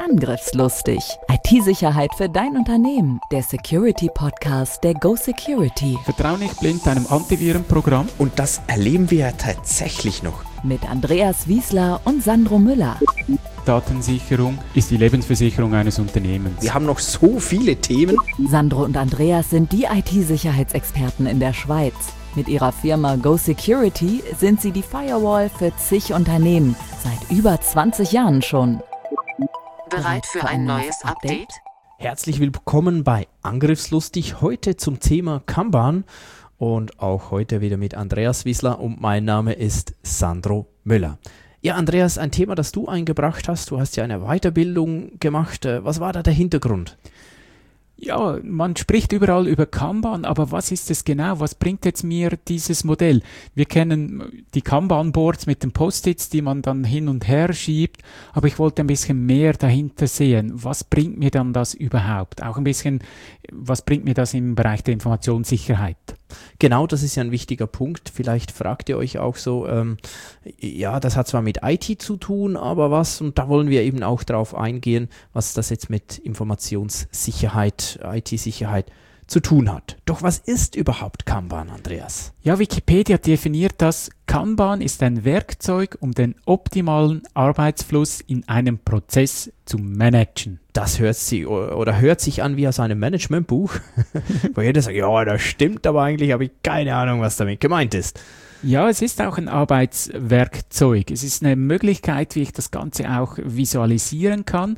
Angriffslustig. IT-Sicherheit für dein Unternehmen. Der Security-Podcast der Go Security. Vertrau nicht blind deinem Antivirenprogramm. Und das erleben wir ja tatsächlich noch. Mit Andreas Wiesler und Sandro Müller. Datensicherung ist die Lebensversicherung eines Unternehmens. Wir haben noch so viele Themen. Sandro und Andreas sind die IT-Sicherheitsexperten in der Schweiz. Mit ihrer Firma Go Security sind sie die Firewall für zig Unternehmen. Seit über 20 Jahren schon. Bereit für ein neues Update? Herzlich willkommen bei Angriffslustig, heute zum Thema Kanban und auch heute wieder mit Andreas Wiesler und mein Name ist Sandro Müller. Ja, Andreas, ein Thema, das du eingebracht hast, du hast ja eine Weiterbildung gemacht, was war da der Hintergrund? Ja, man spricht überall über Kanban, aber was ist es genau? Was bringt jetzt mir dieses Modell? Wir kennen die Kanban-Boards mit den Post-its, die man dann hin und her schiebt, aber ich wollte ein bisschen mehr dahinter sehen. Was bringt mir dann das überhaupt? Auch ein bisschen, was bringt mir das im Bereich der Informationssicherheit? Genau, das ist ja ein wichtiger Punkt. Vielleicht fragt ihr euch auch so, ja, das hat zwar mit IT zu tun, aber was? Und da wollen wir eben auch drauf eingehen, was das jetzt mit Informationssicherheit, IT-Sicherheit zu tun hat. Doch was ist überhaupt Kanban, Andreas? Ja, Wikipedia definiert das. Kanban ist ein Werkzeug, um den optimalen Arbeitsfluss in einem Prozess zu managen. Das hört sich an wie aus einem Managementbuch, wo jeder sagt, ja, das stimmt, aber eigentlich habe ich keine Ahnung, was damit gemeint ist. Ja, es ist auch ein Arbeitswerkzeug. Es ist eine Möglichkeit, wie ich das Ganze auch visualisieren kann.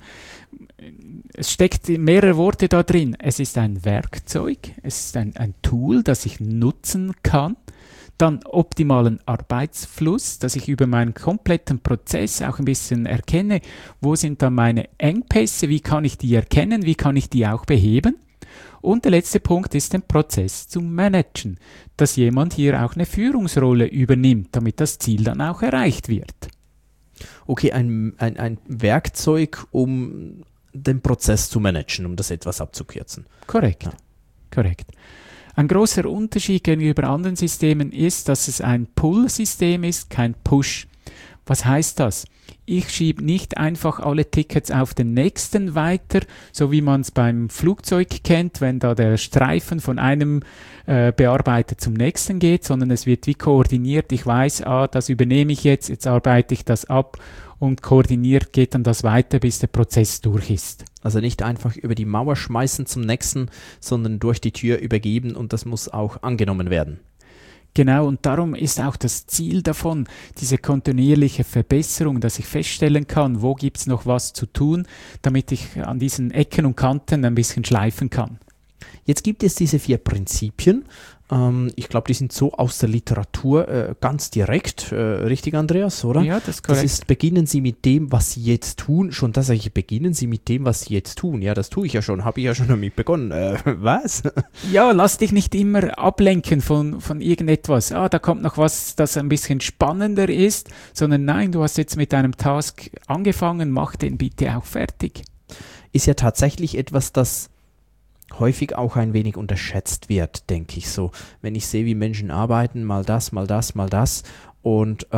Es steckt mehrere Worte da drin. Es ist ein Werkzeug, es ist ein Tool, das ich nutzen kann. Dann optimalen Arbeitsfluss, dass ich über meinen kompletten Prozess auch ein bisschen erkenne, wo sind da meine Engpässe, wie kann ich die erkennen, wie kann ich die auch beheben. Und der letzte Punkt ist, den Prozess zu managen, dass jemand hier auch eine Führungsrolle übernimmt, damit das Ziel dann auch erreicht wird. Okay, ein Werkzeug, um den Prozess zu managen, um das etwas abzukürzen. Korrekt, ja. Korrekt. Ein großer Unterschied gegenüber anderen Systemen ist, dass es ein Pull-System ist, kein Push. Was heißt das? Ich schiebe nicht einfach alle Tickets auf den nächsten weiter, so wie man es beim Flugzeug kennt, wenn da der Streifen von einem Bearbeiter zum nächsten geht, sondern es wird wie koordiniert. Ich weiß, das übernehme ich jetzt arbeite ich das ab und koordiniert geht dann das weiter, bis der Prozess durch ist. Also nicht einfach über die Mauer schmeißen zum nächsten, sondern durch die Tür übergeben und das muss auch angenommen werden. Genau, und darum ist auch das Ziel davon, diese kontinuierliche Verbesserung, dass ich feststellen kann, wo gibt es noch was zu tun, damit ich an diesen Ecken und Kanten ein bisschen schleifen kann. Jetzt gibt es diese 4 Prinzipien. Ich glaube, die sind so aus der Literatur ganz direkt. Richtig, Andreas, oder? Ja, das ist korrekt. Das ist, beginnen Sie mit dem, was Sie jetzt tun. Schon das sage ich, beginnen Sie mit dem, was Sie jetzt tun. Ja, das tue ich ja schon, habe ich ja schon damit begonnen. Was? Ja, lass dich nicht immer ablenken von irgendetwas. Da kommt noch was, das ein bisschen spannender ist, sondern nein, du hast jetzt mit deinem Task angefangen, mach den bitte auch fertig. Ist ja tatsächlich etwas, das häufig auch ein wenig unterschätzt wird, denke ich so. Wenn ich sehe, wie Menschen arbeiten, mal das, mal das, mal das und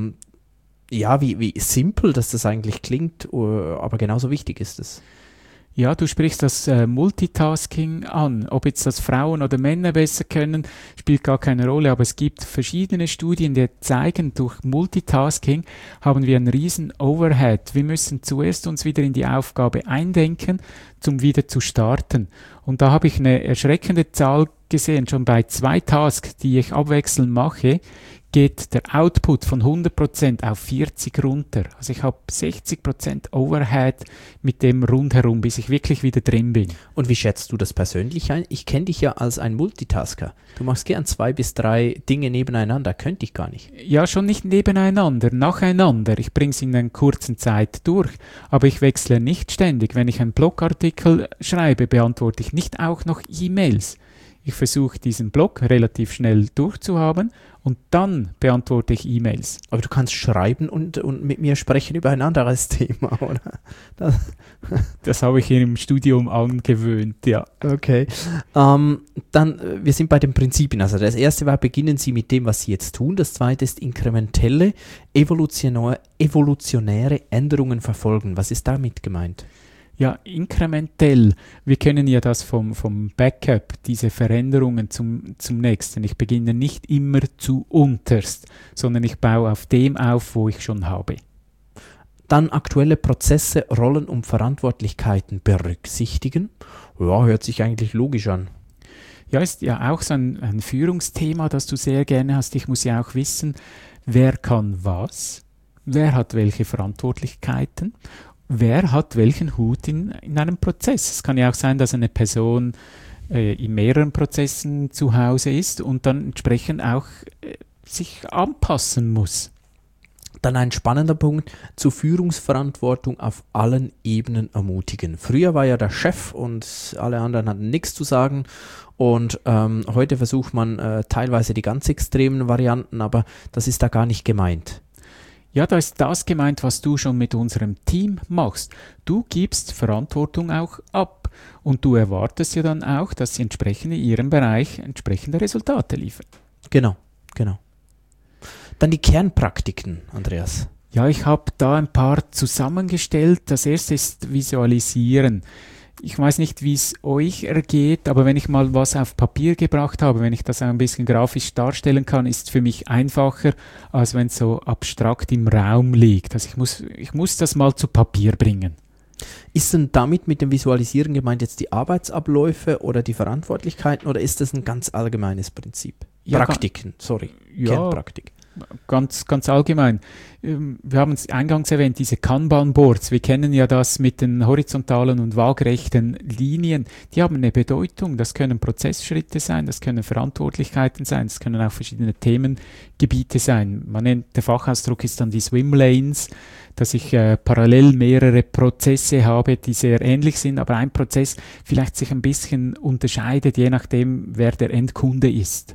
ja, wie simpel das eigentlich klingt, aber genauso wichtig ist es. Ja, du sprichst das Multitasking an. Ob jetzt das Frauen oder Männer besser können, spielt gar keine Rolle. Aber es gibt verschiedene Studien, die zeigen, durch Multitasking haben wir einen riesen Overhead. Wir müssen zuerst uns wieder in die Aufgabe eindenken, um wieder zu starten. Und da habe ich eine erschreckende Zahl gesehen. Schon bei 2 Tasks, die ich abwechselnd mache, geht der Output von 100% auf 40 runter. Also ich habe 60% Overhead mit dem rundherum, bis ich wirklich wieder drin bin. Und wie schätzt du das persönlich ein? Ich kenne dich ja als ein Multitasker. Du machst gern 2 bis 3 Dinge nebeneinander. Könnte ich gar nicht. Ja, schon nicht nebeneinander, nacheinander. Ich bringe es in einer kurzen Zeit durch, aber ich wechsle nicht ständig. Wenn ich einen Blogartikel schreibe, beantworte ich nicht auch noch E-Mails. Ich versuche diesen Block relativ schnell durchzuhaben und dann beantworte ich E-Mails. Aber du kannst schreiben und mit mir sprechen über ein anderes Thema, oder? Das habe ich im Studium angewöhnt, ja. Okay. Dann, wir sind bei den Prinzipien. Also das erste war, beginnen Sie mit dem, was Sie jetzt tun. Das zweite ist inkrementelle, evolutionäre Änderungen verfolgen. Was ist damit gemeint? Ja, inkrementell. Wir kennen ja das vom Backup, diese Veränderungen zum nächsten. Ich beginne nicht immer zu unterst, sondern ich baue auf dem auf, wo ich schon habe. Dann aktuelle Prozesse, Rollen und Verantwortlichkeiten berücksichtigen. Ja, hört sich eigentlich logisch an. Ja, ist ja auch so ein Führungsthema, das du sehr gerne hast. Ich muss ja auch wissen, wer kann was, wer hat welche Verantwortlichkeiten, wer hat welchen Hut in einem Prozess. Es kann ja auch sein, dass eine Person in mehreren Prozessen zu Hause ist und dann entsprechend auch sich anpassen muss. Dann ein spannender Punkt, zur Führungsverantwortung auf allen Ebenen ermutigen. Früher war ja der Chef und alle anderen hatten nichts zu sagen und heute versucht man teilweise die ganz extremen Varianten, aber das ist da gar nicht gemeint. Ja, da ist das gemeint, was du schon mit unserem Team machst. Du gibst Verantwortung auch ab und du erwartest ja dann auch, dass sie entsprechend in ihrem Bereich entsprechende Resultate liefern. Genau. Dann die Kernpraktiken, Andreas. Ja, ich habe da ein paar zusammengestellt. Das erste ist Visualisieren. Ich weiß nicht, wie es euch ergeht, aber wenn ich mal was auf Papier gebracht habe, wenn ich das ein bisschen grafisch darstellen kann, ist es für mich einfacher, als wenn es so abstrakt im Raum liegt. Also ich muss das mal zu Papier bringen. Ist denn damit mit dem Visualisieren gemeint jetzt die Arbeitsabläufe oder die Verantwortlichkeiten oder ist das ein ganz allgemeines Prinzip? Ja, Kernpraktik. Ganz allgemein. Wir haben es eingangs erwähnt, diese Kanban-Boards. Wir kennen ja das mit den horizontalen und waagerechten Linien. Die haben eine Bedeutung. Das können Prozessschritte sein, das können Verantwortlichkeiten sein, das können auch verschiedene Themengebiete sein. Der Fachausdruck ist dann die Swimlanes, dass ich parallel mehrere Prozesse habe, die sehr ähnlich sind, aber ein Prozess vielleicht sich ein bisschen unterscheidet, je nachdem, wer der Endkunde ist.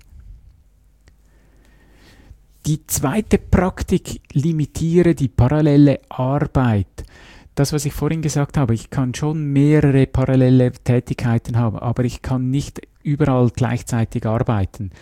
Die zweite Praktik, limitiere die parallele Arbeit. Das, was ich vorhin gesagt habe, ich kann schon mehrere parallele Tätigkeiten haben, aber ich kann nicht überall gleichzeitig arbeiten.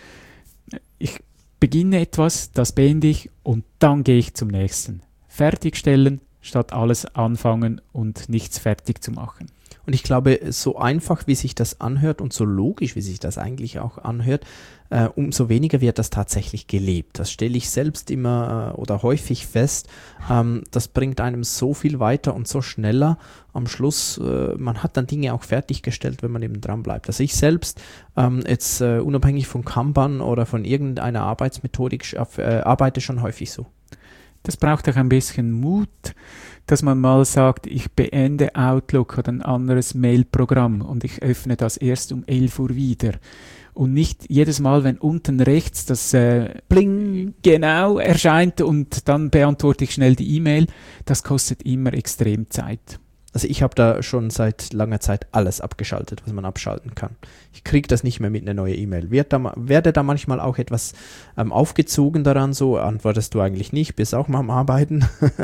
Ich beginne etwas, das beende ich und dann gehe ich zum nächsten. Fertigstellen, statt alles anfangen und nichts fertig zu machen. Und ich glaube, so einfach, wie sich das anhört und so logisch, wie sich das eigentlich auch anhört, umso weniger wird das tatsächlich gelebt. Das stelle ich selbst immer oder häufig fest. Das bringt einem so viel weiter und so schneller. Am Schluss, man hat dann Dinge auch fertiggestellt, wenn man eben dran bleibt. Also ich selbst, jetzt unabhängig von Kanban oder von irgendeiner Arbeitsmethodik, arbeite schon häufig so. Das braucht auch ein bisschen Mut, dass man mal sagt, ich beende Outlook oder ein anderes Mailprogramm und ich öffne das erst um 11 Uhr wieder. Und nicht jedes Mal, wenn unten rechts das Bling genau erscheint und dann beantworte ich schnell die E-Mail, das kostet immer extrem Zeit. Also ich habe da schon seit langer Zeit alles abgeschaltet, was man abschalten kann. Ich kriege das nicht mehr mit einer neuen E-Mail. Werde da manchmal auch etwas aufgezogen daran, so antwortest du eigentlich nicht, bist auch mal am Arbeiten.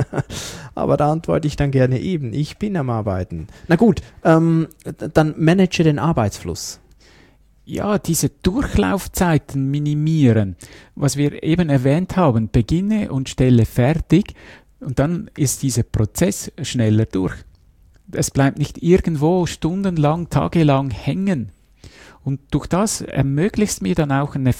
Aber da antworte ich dann gerne eben, ich bin am Arbeiten. Na gut, dann manage den Arbeitsfluss. Ja, diese Durchlaufzeiten minimieren. Was wir eben erwähnt haben, beginne und stelle fertig und dann ist dieser Prozess schneller durch. Es bleibt nicht irgendwo stundenlang, tagelang hängen. Und durch das ermöglicht mir dann auch eine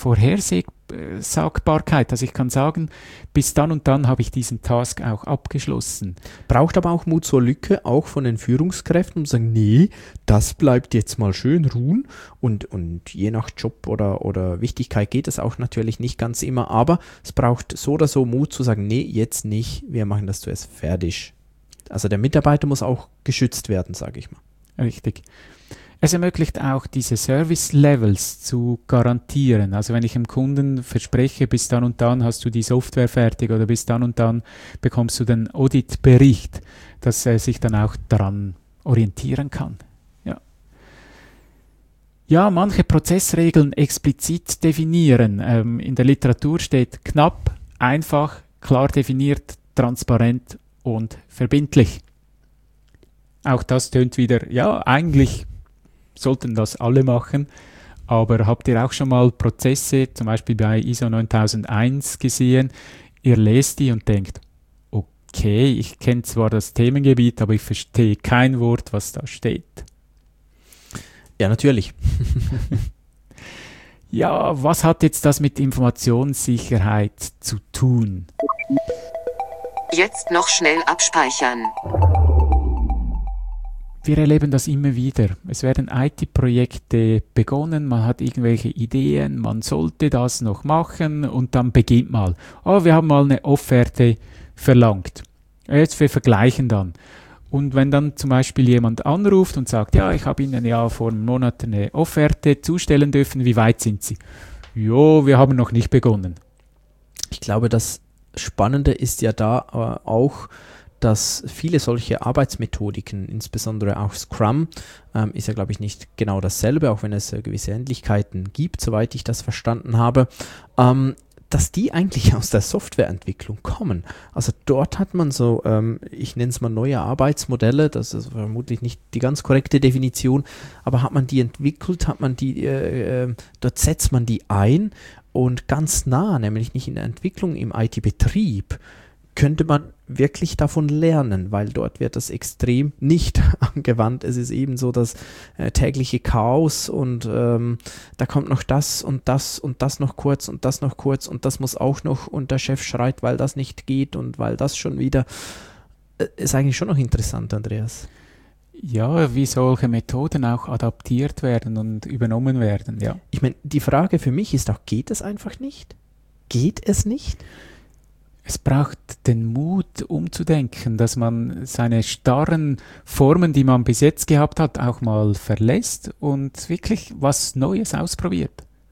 Vorhersagbarkeit. Also ich kann sagen, bis dann und dann habe ich diesen Task auch abgeschlossen. Braucht aber auch Mut zur Lücke, auch von den Führungskräften, um zu sagen, nee, das bleibt jetzt mal schön ruhen. Und je nach Job oder Wichtigkeit geht das auch natürlich nicht ganz immer. Aber es braucht so oder so Mut zu sagen, nee, jetzt nicht, wir machen das zuerst fertig. Also der Mitarbeiter muss auch geschützt werden, sage ich mal. Richtig. Es ermöglicht auch, diese Service-Levels zu garantieren. Also wenn ich dem Kunden verspreche, bis dann und dann hast du die Software fertig oder bis dann und dann bekommst du den Audit-Bericht, dass er sich dann auch daran orientieren kann. Ja. Ja, manche Prozessregeln explizit definieren. In der Literatur steht knapp, einfach, klar definiert, transparent und verbindlich. Auch das tönt wieder, ja, eigentlich sollten das alle machen, aber habt ihr auch schon mal Prozesse, zum Beispiel bei ISO 9001 gesehen, ihr lest die und denkt, okay, ich kenne zwar das Themengebiet, aber ich verstehe kein Wort, was da steht. Ja, natürlich. Ja, was hat jetzt das mit Informationssicherheit zu tun? Jetzt noch schnell abspeichern. Wir erleben das immer wieder. Es werden IT-Projekte begonnen, man hat irgendwelche Ideen, man sollte das noch machen und dann beginnt mal. Oh, wir haben mal eine Offerte verlangt. Jetzt wir vergleichen dann. Und wenn dann zum Beispiel jemand anruft und sagt, ja, ich habe Ihnen ja vor einem Monat eine Offerte zustellen dürfen, wie weit sind Sie? Jo, wir haben noch nicht begonnen. Ich glaube, das Spannende ist ja da auch, dass viele solche Arbeitsmethodiken, insbesondere auch Scrum, ist ja, glaube ich, nicht genau dasselbe, auch wenn es gewisse Ähnlichkeiten gibt, soweit ich das verstanden habe, dass die eigentlich aus der Softwareentwicklung kommen. Also dort hat man so, ich nenne es mal neue Arbeitsmodelle, das ist vermutlich nicht die ganz korrekte Definition, aber hat man die entwickelt, hat man die, dort setzt man die ein und ganz nah, nämlich nicht in der Entwicklung, im IT-Betrieb, könnte man wirklich davon lernen, weil dort wird das extrem nicht angewandt. Es ist eben so das tägliche Chaos und da kommt noch das und das und das noch kurz und das noch kurz und das muss auch noch und der Chef schreit, weil das nicht geht und weil das schon wieder, ist eigentlich schon noch interessant, Andreas. Ja, wie solche Methoden auch adaptiert werden und übernommen werden, ja. Ich meine, die Frage für mich ist auch, geht es einfach nicht? Geht es nicht? Es braucht den Mut, umzudenken, dass man seine starren Formen, die man bis jetzt gehabt hat, auch mal verlässt und wirklich was Neues ausprobiert.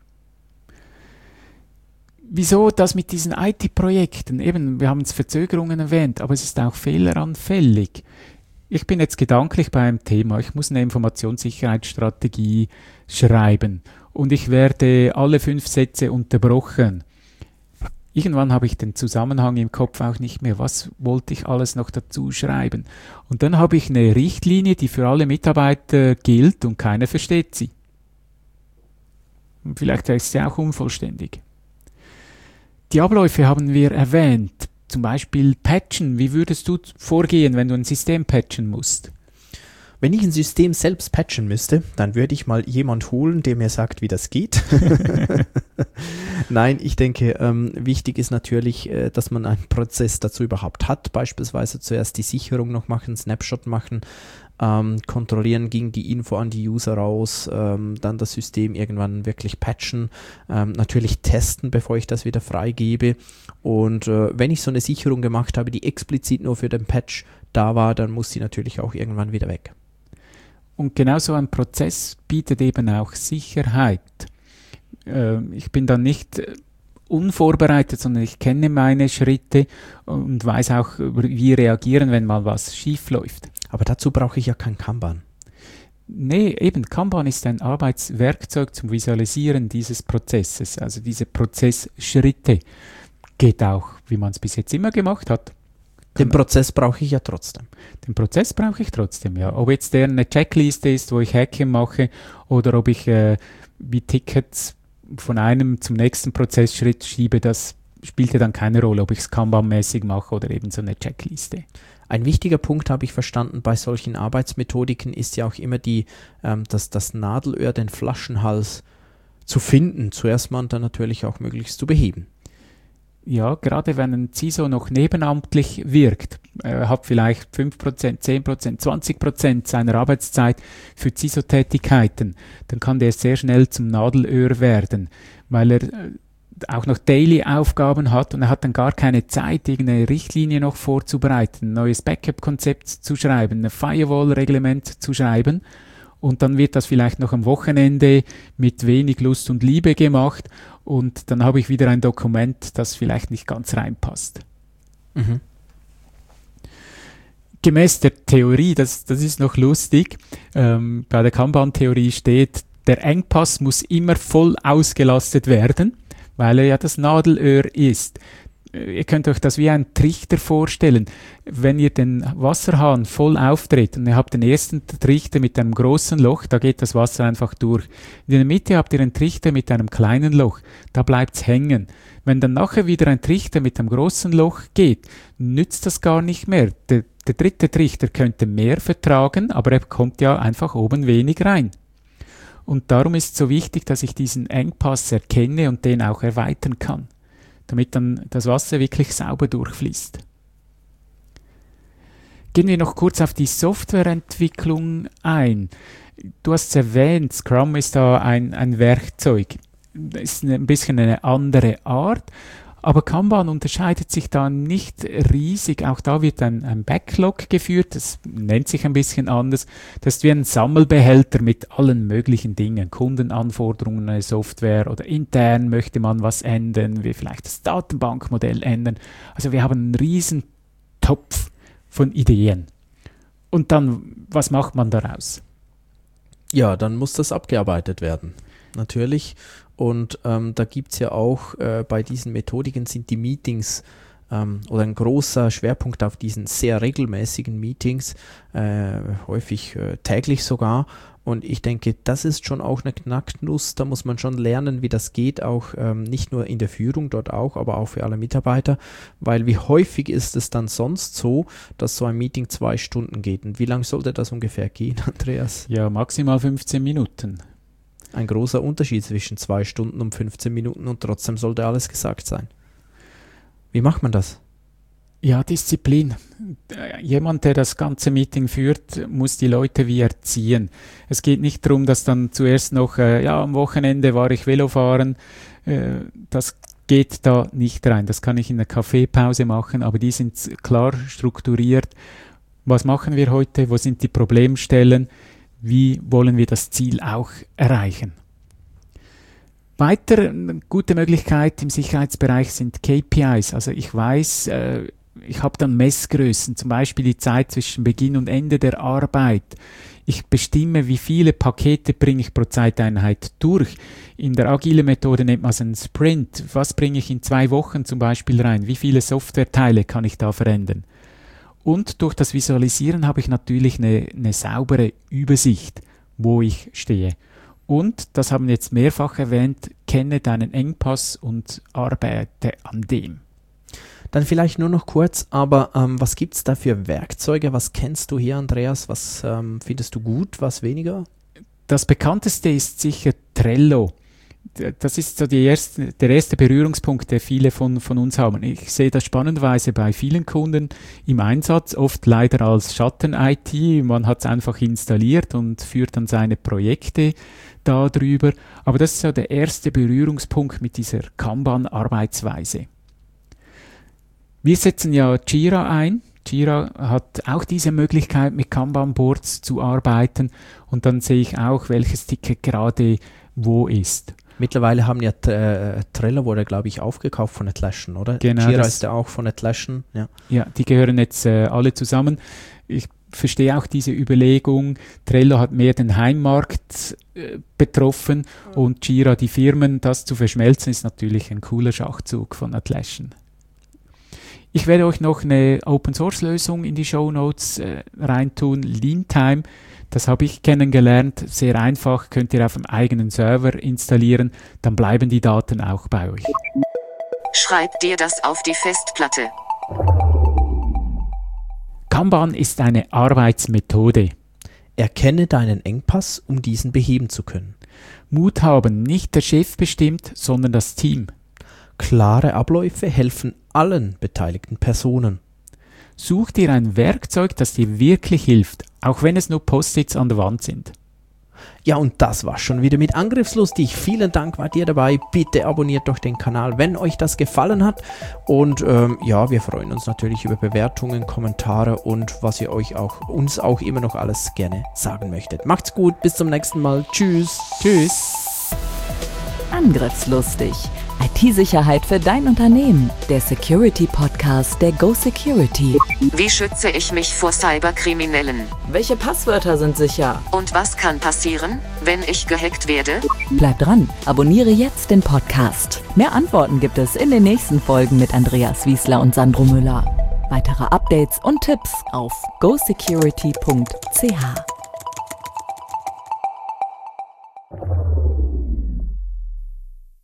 Wieso das mit diesen IT-Projekten? Eben, wir haben es Verzögerungen erwähnt, aber es ist auch fehleranfällig. Ich bin jetzt gedanklich beim Thema, ich muss eine Informationssicherheitsstrategie schreiben und ich werde alle 5 Sätze unterbrochen. Irgendwann habe ich den Zusammenhang im Kopf auch nicht mehr. Was wollte ich alles noch dazu schreiben? Und dann habe ich eine Richtlinie, die für alle Mitarbeiter gilt und keiner versteht sie. Und vielleicht ist sie auch unvollständig. Die Abläufe haben wir erwähnt. Zum Beispiel Patchen. Wie würdest du vorgehen, wenn du ein System patchen musst? Wenn ich ein System selbst patchen müsste, dann würde ich mal jemand holen, der mir sagt, wie das geht. Nein, ich denke, wichtig ist natürlich, dass man einen Prozess dazu überhaupt hat. Beispielsweise zuerst die Sicherung noch machen, Snapshot machen, kontrollieren, ging die Info an die User raus, dann das System irgendwann wirklich patchen, natürlich testen, bevor ich das wieder freigebe. Und wenn ich so eine Sicherung gemacht habe, die explizit nur für den Patch da war, dann muss sie natürlich auch irgendwann wieder weg. Und genau so ein Prozess bietet eben auch Sicherheit. Ich bin dann nicht unvorbereitet, sondern ich kenne meine Schritte und weiß auch, wie reagieren, wenn mal was schief läuft. Aber dazu brauche ich ja kein Kanban. Nee, eben Kanban ist ein Arbeitswerkzeug zum Visualisieren dieses Prozesses, also diese Prozessschritte. Geht auch, wie man es bis jetzt immer gemacht hat. Den Prozess brauche ich ja trotzdem. Den Prozess brauche ich trotzdem, ja. Ob jetzt der eine Checkliste ist, wo ich Häkchen mache, oder ob ich wie Tickets von einem zum nächsten Prozessschritt schiebe, das spielt ja dann keine Rolle, ob ich es Kanban-mäßig mache oder eben so eine Checkliste. Ein wichtiger Punkt, habe ich verstanden, bei solchen Arbeitsmethodiken ist ja auch immer das Nadelöhr, den Flaschenhals zu finden, zuerst mal und dann natürlich auch möglichst zu beheben. Ja, gerade wenn ein CISO noch nebenamtlich wirkt, hat vielleicht 5%, 10%, 20% seiner Arbeitszeit für CISO-Tätigkeiten, dann kann der sehr schnell zum Nadelöhr werden, weil er auch noch Daily-Aufgaben hat und er hat dann gar keine Zeit, irgendeine Richtlinie noch vorzubereiten, ein neues Backup-Konzept zu schreiben, ein Firewall-Reglement zu schreiben. Und dann wird das vielleicht noch am Wochenende mit wenig Lust und Liebe gemacht und dann habe ich wieder ein Dokument, das vielleicht nicht ganz reinpasst. Mhm. Gemäß der Theorie, das ist noch lustig, bei der Kanban-Theorie steht, der Engpass muss immer voll ausgelastet werden, weil er ja das Nadelöhr ist. Ihr könnt euch das wie ein Trichter vorstellen. Wenn ihr den Wasserhahn voll aufdreht und ihr habt den ersten Trichter mit einem großen Loch, da geht das Wasser einfach durch. In der Mitte habt ihr einen Trichter mit einem kleinen Loch, da bleibt es hängen. Wenn dann nachher wieder ein Trichter mit einem großen Loch geht, nützt das gar nicht mehr. Der dritte Trichter könnte mehr vertragen, aber er kommt ja einfach oben wenig rein. Und darum ist es so wichtig, dass ich diesen Engpass erkenne und den auch erweitern kann, damit dann das Wasser wirklich sauber durchfließt. Gehen wir noch kurz auf die Softwareentwicklung ein. Du hast es erwähnt, Scrum ist da ein Werkzeug. Das ist ein bisschen eine andere Art, aber Kanban unterscheidet sich da nicht riesig. Auch da wird ein Backlog geführt, das nennt sich ein bisschen anders. Das ist wie ein Sammelbehälter mit allen möglichen Dingen, Kundenanforderungen, eine Software oder intern möchte man was ändern, wie vielleicht das Datenbankmodell ändern. Also wir haben einen riesen Topf von Ideen. Und dann, was macht man daraus? Ja, dann muss das abgearbeitet werden, natürlich. Und da gibt es ja auch, bei diesen Methodiken sind die Meetings oder ein großer Schwerpunkt auf diesen sehr regelmäßigen Meetings, häufig täglich sogar. Und ich denke, das ist schon auch eine Knacknuss, da muss man schon lernen, wie das geht, auch nicht nur in der Führung dort auch, aber auch für alle Mitarbeiter, weil wie häufig ist es dann sonst so, dass so ein Meeting 2 Stunden geht? Und wie lange sollte das ungefähr gehen, Andreas? Ja, maximal 15 Minuten. Ein großer Unterschied zwischen 2 Stunden und 15 Minuten und trotzdem sollte alles gesagt sein. Wie macht man das? Ja, Disziplin. Jemand, der das ganze Meeting führt, muss die Leute wie erziehen. Es geht nicht darum, dass dann zuerst noch, am Wochenende war ich Velofahren. Das geht da nicht rein. Das kann ich in der Kaffeepause machen, aber die sind klar strukturiert. Was machen wir heute? Wo sind die Problemstellen? Wie wollen wir das Ziel auch erreichen? Weiter eine gute Möglichkeit im Sicherheitsbereich sind KPIs. Also ich weiß, ich habe dann Messgrößen, zum Beispiel die Zeit zwischen Beginn und Ende der Arbeit. Ich bestimme, wie viele Pakete bringe ich pro Zeiteinheit durch. In der agilen Methode nennt man es einen Sprint. Was bringe ich in 2 Wochen zum Beispiel rein? Wie viele Softwareteile kann ich da verändern? Und durch das Visualisieren habe ich natürlich eine saubere Übersicht, wo ich stehe. Und, das haben wir jetzt mehrfach erwähnt, kenne deinen Engpass und arbeite an dem. Dann vielleicht nur noch kurz, aber was gibt es da für Werkzeuge? Was kennst du hier, Andreas? Was findest du gut, was weniger? Das bekannteste ist sicher Trello. Das ist so der erste Berührungspunkt, der viele von uns haben. Ich sehe das spannenderweise bei vielen Kunden im Einsatz, oft leider als Schatten-IT. Man hat es einfach installiert und führt dann seine Projekte darüber. Aber das ist so der erste Berührungspunkt mit dieser Kanban-Arbeitsweise. Wir setzen ja Jira ein. Jira hat auch diese Möglichkeit, mit Kanban-Boards zu arbeiten. Und dann sehe ich auch, welches Ticket gerade wo ist. Mittlerweile haben ja Trello wurde, glaube ich, aufgekauft von Atlassian, oder? Genau, Jira ist ja auch von Atlassian. Ja, die gehören jetzt alle zusammen. Ich verstehe auch diese Überlegung. Trello hat mehr den Heimmarkt betroffen und Jira die Firmen. Das zu verschmelzen ist natürlich ein cooler Schachzug von Atlassian. Ich werde euch noch eine Open-Source-Lösung in die Shownotes reintun, Leantime. Das habe ich kennengelernt, sehr einfach, könnt ihr auf dem eigenen Server installieren, dann bleiben die Daten auch bei euch. Schreib dir das auf die Festplatte. Kanban ist eine Arbeitsmethode. Erkenne deinen Engpass, um diesen beheben zu können. Mut haben, nicht der Chef bestimmt, sondern das Team. Klare Abläufe helfen allen beteiligten Personen. Such dir ein Werkzeug, das dir wirklich hilft, auch wenn es nur Post-its an der Wand sind. Ja, und das war schon wieder mit Angriffslustig. Vielen Dank, wart ihr dabei. Bitte abonniert doch den Kanal, wenn euch das gefallen hat. Und wir freuen uns natürlich über Bewertungen, Kommentare und was ihr uns auch immer noch alles gerne sagen möchtet. Macht's gut, bis zum nächsten Mal. Tschüss. Tschüss. Angriffslustig. IT-Sicherheit für dein Unternehmen. Der Security-Podcast der Go Security. Wie schütze ich mich vor Cyberkriminellen? Welche Passwörter sind sicher? Und was kann passieren, wenn ich gehackt werde? Bleib dran, abonniere jetzt den Podcast. Mehr Antworten gibt es in den nächsten Folgen mit Andreas Wiesler und Sandro Müller. Weitere Updates und Tipps auf gosecurity.ch.